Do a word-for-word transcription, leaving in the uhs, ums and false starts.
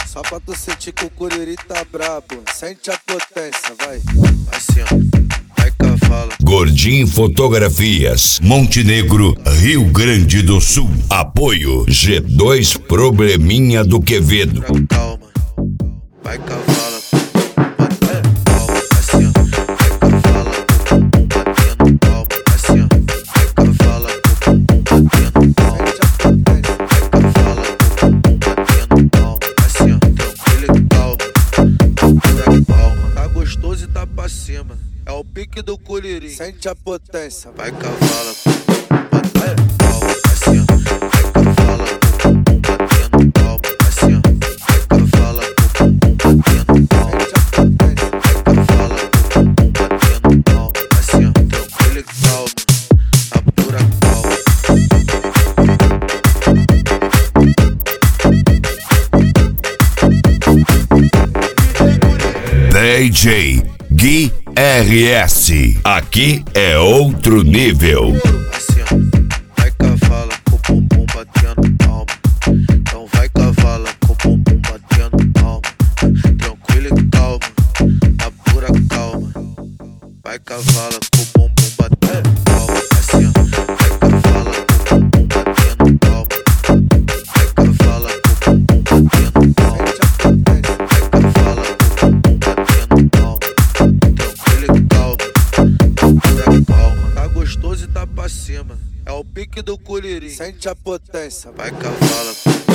Só pra tu sentir que o Curiri tá brabo. Sente a potência, vai. Assim, ó, vai cavala. Gordinho Fotografias, Montenegro, Rio Grande do Sul. Apoio G dois Probleminha do Quevedo. Calma, vai cavala. Batendo palma, assim, ó, vai cavala. Batendo palma, assim, ó, vai cavala. Batendo palma, vai cavala. Batendo palma, assim, ó, tranquilo e calma. Pura calma, tá gostoso e tá pra cima. É o pique do Curiri. Sente a potência, Vai cavala, batendo palma, assim, ó, vai cavala, batendo palma, assim, ó, vai cavala, batendo palma, vai cavala, batendo palma, assim, ó, tranquilo e calma, a pura calma. D J Gui R S. Aqui é outro nível. Assim, ó, vai cavala com o bumbum batendo palma. Então vai cavala com o bumbum batendo palma. Tranquilo e calma, na pura calma. Vai cavala com o bumbum batendo palma. Assim, ó, vai cavala com o bumbum batendo palma. Vai cavala com o bumbum batendo palma. Vai cavala com o bumbum batendo palma. Tranquilo e calma, na pura calma. Tá gostoso e tá pra cima. É o pique do Curiri. sente a potência, Vai cavala.